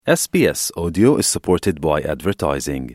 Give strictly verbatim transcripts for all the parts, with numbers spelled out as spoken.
S B S Audio is supported by advertising.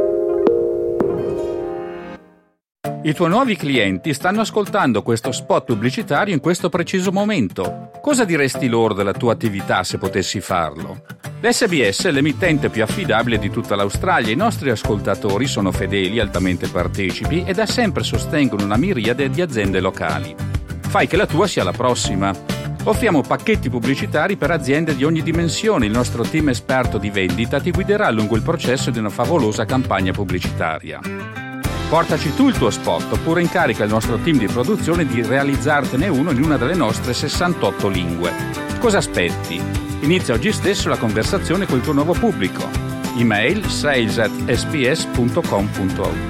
I tuoi nuovi clienti stanno ascoltando questo spot pubblicitario in questo preciso momento. Cosa diresti loro della tua attività se potessi farlo? L'S B S è l'emittente più affidabile di tutta l'Australia. I nostri ascoltatori sono fedeli, altamente partecipi e da sempre sostengono una miriade di aziende locali. Fai che la tua sia la prossima. Offriamo pacchetti pubblicitari per aziende di ogni dimensione. Il nostro team esperto di vendita ti guiderà lungo il processo di una favolosa campagna pubblicitaria. Portaci tu il tuo spot oppure incarica il nostro team di produzione di realizzartene uno in una delle nostre sessantotto lingue. Cosa aspetti? Inizia oggi stesso la conversazione col tuo nuovo pubblico. Email sales at s b s punto com punto a u.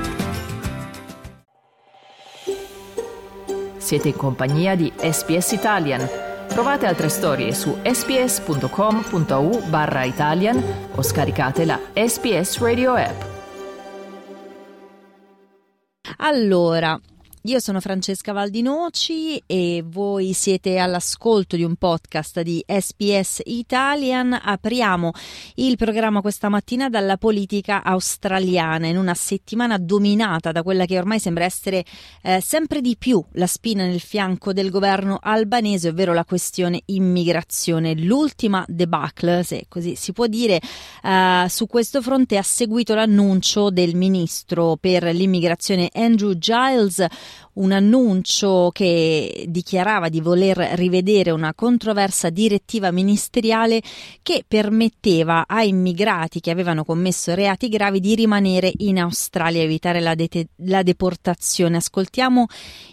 Siete in compagnia di S B S Italian. Trovate altre storie su sbs.com.au barra Italian o scaricate la S B S Radio app. Allora, io sono Francesca Valdinoci e voi siete all'ascolto di un podcast di S B S Italian. Apriamo il programma questa mattina dalla politica australiana in una settimana dominata da quella che ormai sembra essere eh, sempre di più la spina nel fianco del governo albanese, ovvero la questione immigrazione. L'ultima debacle, se così si può dire, eh, su questo fronte ha seguito l'annuncio del ministro per l'immigrazione Andrew Giles, un annuncio che dichiarava di voler rivedere una controversa direttiva ministeriale che permetteva ai immigrati che avevano commesso reati gravi di rimanere in Australia e evitare la, de- la deportazione. Ascoltiamo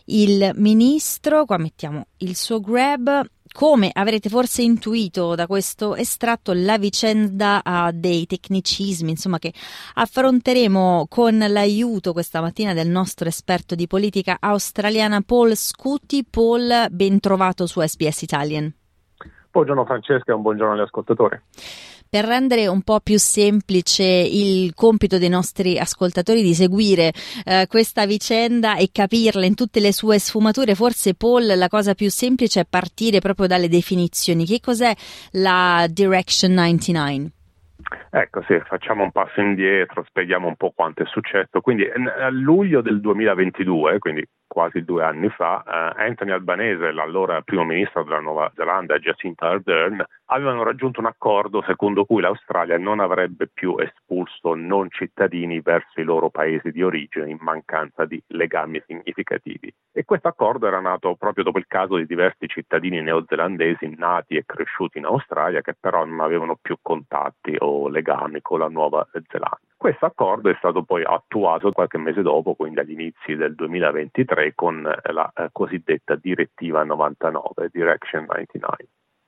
il ministro, qua mettiamo il suo grab. Come avrete forse intuito da questo estratto, la vicenda ha dei tecnicismi, insomma, che affronteremo con l'aiuto questa mattina del nostro esperto di politica australiana Paul Scutti. Paul, ben trovato su S B S Italian. Buongiorno Francesca e un buongiorno agli ascoltatori. Per rendere un po' più semplice il compito dei nostri ascoltatori di seguire eh, questa vicenda e capirla in tutte le sue sfumature, forse Paul la cosa più semplice è partire proprio dalle definizioni. Che cos'è la Direction novantanove? Ecco, sì, facciamo un passo indietro, spieghiamo un po' quanto è successo. Quindi a luglio del duemilaventidue, quindi quasi due anni fa, eh, Anthony Albanese, l'allora primo ministro della Nuova Zelanda, Jacinda Ardern, avevano raggiunto un accordo secondo cui l'Australia non avrebbe più espulso non cittadini verso i loro paesi di origine in mancanza di legami significativi. E questo accordo era nato proprio dopo il caso di diversi cittadini neozelandesi nati e cresciuti in Australia che però non avevano più contatti o legami con la Nuova Zelanda. Questo accordo è stato poi attuato qualche mese dopo, quindi agli inizi del duemilaventitré, con la eh, cosiddetta direttiva novantanove, Direction novantanove.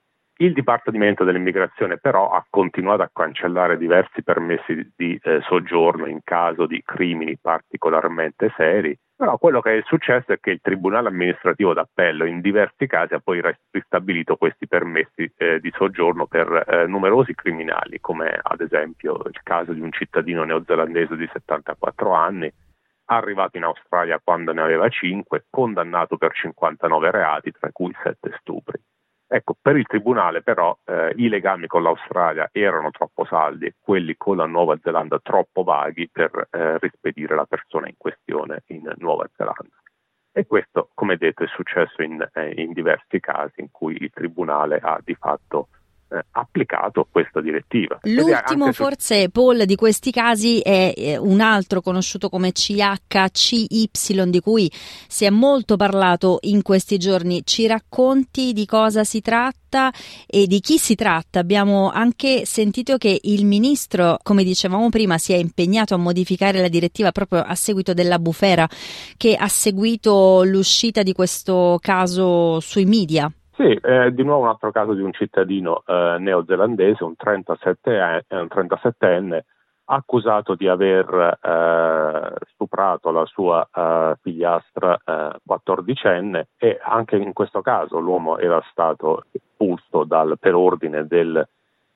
Il Dipartimento dell'Immigrazione però ha continuato a cancellare diversi permessi di eh, soggiorno in caso di crimini particolarmente seri, però quello che è successo è che il Tribunale amministrativo d'appello in diversi casi ha poi ristabilito questi permessi eh, di soggiorno per eh, numerosi criminali, come ad esempio il caso di un cittadino neozelandese di settantaquattro anni, arrivato in Australia quando ne aveva cinque, condannato per cinquantanove reati, tra cui sette stupri. Ecco, per il Tribunale però eh, i legami con l'Australia erano troppo saldi e quelli con la Nuova Zelanda troppo vaghi per eh, rispedire la persona in questione in Nuova Zelanda. E questo, come detto, è successo in, eh, in diversi casi in cui il Tribunale ha di fatto eh, applicato questa direttiva. L'ultimo su- forse, Paul, di questi casi è eh, un altro conosciuto come C H C Y, di cui si è molto parlato in questi giorni. Ci racconti di cosa si tratta e di chi si tratta? Abbiamo anche sentito che il ministro, come dicevamo prima, si è impegnato a modificare la direttiva proprio a seguito della bufera che ha seguito l'uscita di questo caso sui media. Sì, eh, di nuovo un altro caso di un cittadino eh, neozelandese, un trentasettenne, accusato di aver eh, stuprato la sua eh, figliastra eh, quattordicenne, e anche in questo caso l'uomo era stato espulso dal, per ordine del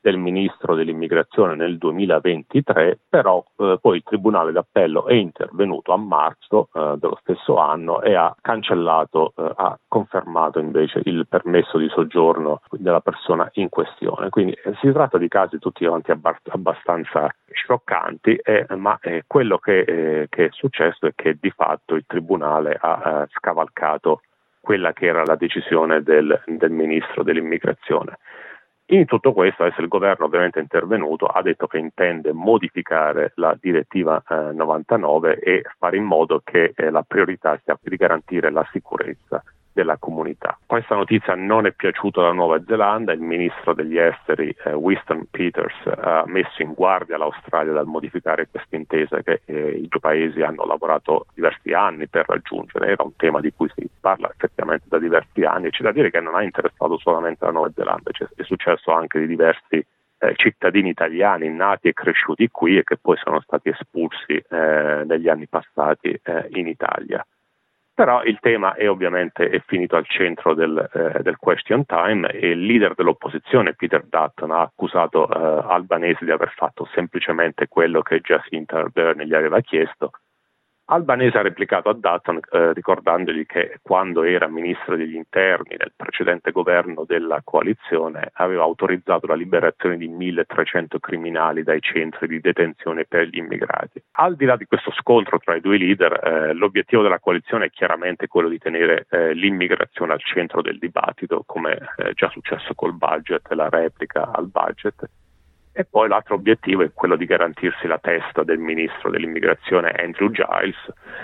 del ministro dell'immigrazione nel duemilaventitré, però eh, poi il Tribunale d'Appello è intervenuto a marzo eh, dello stesso anno e ha cancellato, eh, ha confermato invece il permesso di soggiorno della persona in questione. Quindi eh, si tratta di casi tutti quanti abbastanza scioccanti, eh, ma eh, quello che, eh, che è successo è che di fatto il Tribunale ha eh, scavalcato quella che era la decisione del, del ministro dell'immigrazione. In tutto questo adesso il governo ovviamente è intervenuto, ha detto che intende modificare la direttiva eh, novantanove e fare in modo che eh, la priorità sia di garantire la sicurezza della comunità. Questa notizia non è piaciuta alla Nuova Zelanda, il ministro degli esteri eh, Winston Peters ha messo in guardia l'Australia dal modificare questa intesa che eh, i due paesi hanno lavorato diversi anni per raggiungere, era un tema di cui si parla effettivamente da diversi anni e c'è da dire che non ha interessato solamente la Nuova Zelanda, cioè, è successo anche di diversi eh, cittadini italiani nati e cresciuti qui e che poi sono stati espulsi eh, negli anni passati eh, in Italia. Però il tema è ovviamente è finito al centro del, eh, del question time e il leader dell'opposizione, Peter Dutton, ha accusato eh, Albanese di aver fatto semplicemente quello che Jacinda Ardern gli aveva chiesto. Albanese ha replicato a Dutton eh, ricordandogli che quando era ministro degli interni nel precedente governo della coalizione aveva autorizzato la liberazione di milletrecento criminali dai centri di detenzione per gli immigrati. Al di là di questo scontro tra i due leader, eh, l'obiettivo della coalizione è chiaramente quello di tenere eh, l'immigrazione al centro del dibattito, come è eh, già successo col budget e la replica al budget. E poi l'altro obiettivo è quello di garantirsi la testa del ministro dell'immigrazione Andrew Giles.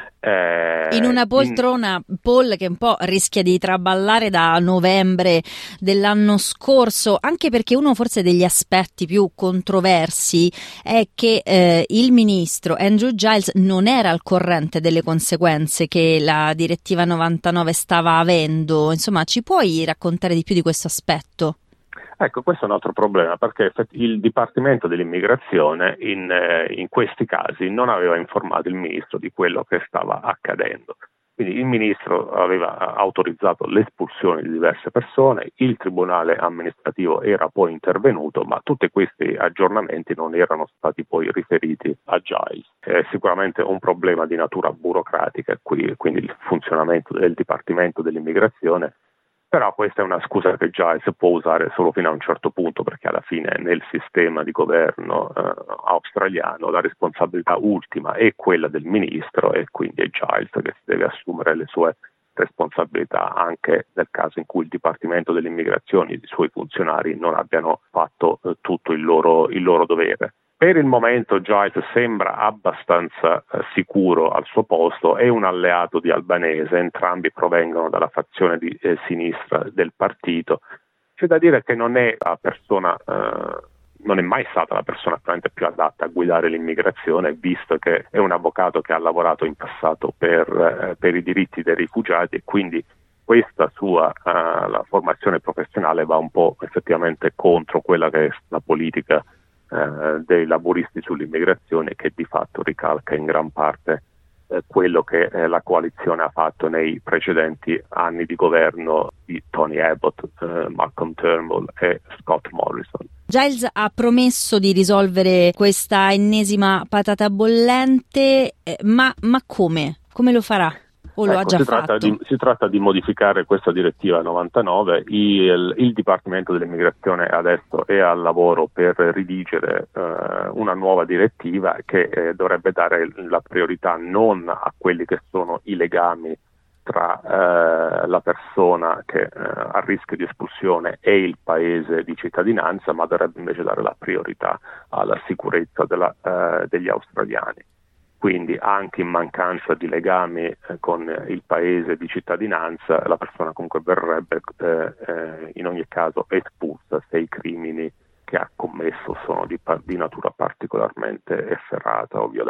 Eh, in una poltrona, in... Paul, che un po' rischia di traballare da novembre dell'anno scorso, anche perché uno forse degli aspetti più controversi è che eh, il ministro Andrew Giles non era al corrente delle conseguenze che la direttiva novantanove stava avendo. Insomma, ci puoi raccontare di più di questo aspetto? Ecco, questo è un altro problema perché il Dipartimento dell'Immigrazione in, eh, in questi casi non aveva informato il ministro di quello che stava accadendo. Quindi il ministro aveva autorizzato l'espulsione di diverse persone, il tribunale amministrativo era poi intervenuto, ma tutti questi aggiornamenti non erano stati poi riferiti a Giles. È sicuramente un problema di natura burocratica, qui, quindi il funzionamento del Dipartimento dell'Immigrazione. Però questa è una scusa che Giles può usare solo fino a un certo punto, perché alla fine nel sistema di governo eh, australiano la responsabilità ultima è quella del ministro e quindi è Giles che si deve assumere le sue responsabilità anche nel caso in cui il Dipartimento dell'Immigrazione e i suoi funzionari non abbiano fatto eh, tutto il loro, il loro dovere. Per il momento Giles sembra abbastanza eh, sicuro al suo posto, è un alleato di Albanese, entrambi provengono dalla fazione di eh, sinistra del partito. C'è da dire che non è la persona, eh, non è mai stata la persona probabilmente più adatta a guidare l'immigrazione, visto che è un avvocato che ha lavorato in passato per, eh, per i diritti dei rifugiati e quindi questa sua uh, la formazione professionale va un po' effettivamente contro quella che è la politica Eh, dei laburisti sull'immigrazione, che di fatto ricalca in gran parte eh, quello che eh, la coalizione ha fatto nei precedenti anni di governo di Tony Abbott, eh, Malcolm Turnbull e Scott Morrison. Giles ha promesso di risolvere questa ennesima patata bollente, eh, ma, ma come? Come lo farà? O lo ecco, ha già si fatto? Tratta di, si tratta di modificare questa direttiva novantanove, il, il Dipartimento dell'Immigrazione adesso è al lavoro per redigere eh, una nuova direttiva che eh, dovrebbe dare la priorità non a quelli che sono i legami tra eh, la persona che eh, a rischio di espulsione e il paese di cittadinanza, ma dovrebbe invece dare la priorità alla sicurezza della, eh, degli australiani. Quindi anche in mancanza di legami eh, con il paese di cittadinanza la persona comunque verrebbe eh, eh, in ogni caso espulsa se i crimini che ha commesso sono di, di natura particolarmente efferata o violenta.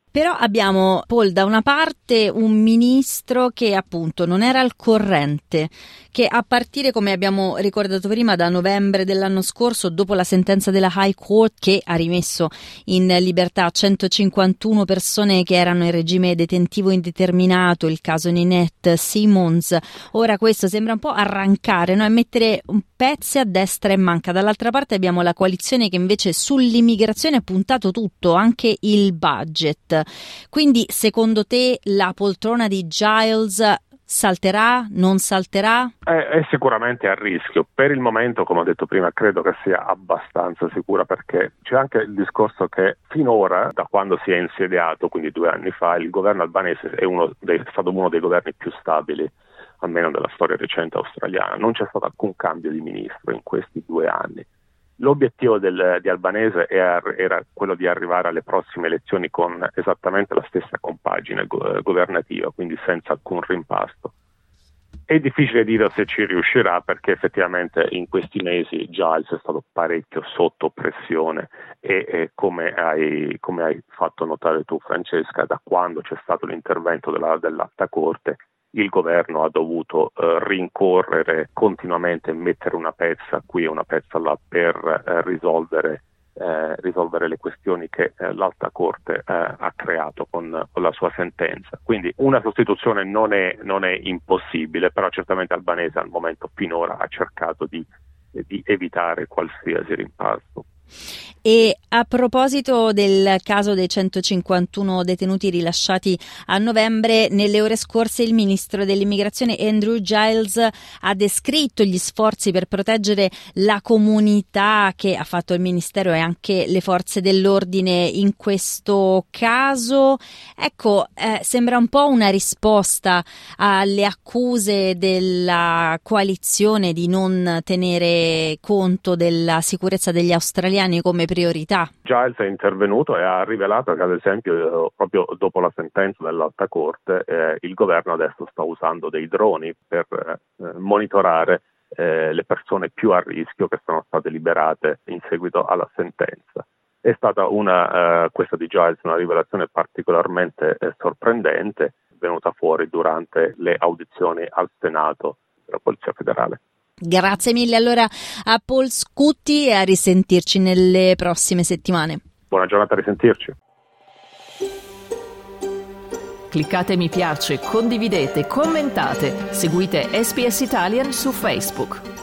Però abbiamo, Paul, da una parte un ministro che appunto non era al corrente, che a partire, come abbiamo ricordato prima, da novembre dell'anno scorso, dopo la sentenza della High Court che ha rimesso in libertà centocinquantuno persone che erano in regime detentivo indeterminato, il caso Ninette Simmons, ora questo sembra un po' arrancare, no? E mettere un pezzi a destra e manca. Dall'altra parte abbiamo la coalizione che invece sull'immigrazione ha puntato tutto, anche il budget. Quindi secondo te la poltrona di Giles salterà, non salterà? È, è sicuramente a rischio. Per il momento, come ho detto prima, credo che sia abbastanza sicura, perché c'è anche il discorso che finora, da quando si è insediato, quindi due anni fa, il governo albanese è, uno dei, è stato uno dei governi più stabili, almeno della storia recente australiana. Non c'è stato alcun cambio di ministro in questi due anni. L'obiettivo del, di Albanese era, era quello di arrivare alle prossime elezioni con esattamente la stessa compagine go- governativa, quindi senza alcun rimpasto. È difficile dire se ci riuscirà, perché effettivamente in questi mesi Giles è stato parecchio sotto pressione e, e come, hai, come hai fatto notare tu, Francesca, da quando c'è stato l'intervento della, dell'Alta Corte, il governo ha dovuto eh, rincorrere continuamente e mettere una pezza qui e una pezza là per eh, risolvere, eh, risolvere le questioni che eh, l'Alta Corte eh, ha creato con, con la sua sentenza. Quindi una sostituzione non è, non è impossibile, però certamente Albanese al momento finora ha cercato di, di evitare qualsiasi rimpasto. E a proposito del caso dei centocinquantuno detenuti rilasciati a novembre, nelle ore scorse il ministro dell'immigrazione Andrew Giles ha descritto gli sforzi per proteggere la comunità che ha fatto il ministero e anche le forze dell'ordine in questo caso. Ecco, eh, sembra un po' una risposta alle accuse della coalizione di non tenere conto della sicurezza degli australiani come priorità. Giles è intervenuto e ha rivelato che, ad esempio, proprio dopo la sentenza dell'Alta Corte, eh, il governo adesso sta usando dei droni per eh, monitorare eh, le persone più a rischio che sono state liberate in seguito alla sentenza. È stata una, eh, questa di Giles, una rivelazione particolarmente eh, sorprendente, venuta fuori durante le audizioni al Senato della Polizia Federale. Grazie mille allora a Paul Scutti e a risentirci nelle prossime settimane. Buona giornata, a risentirci. Cliccate mi piace, condividete, commentate, seguite S B S Italian su Facebook.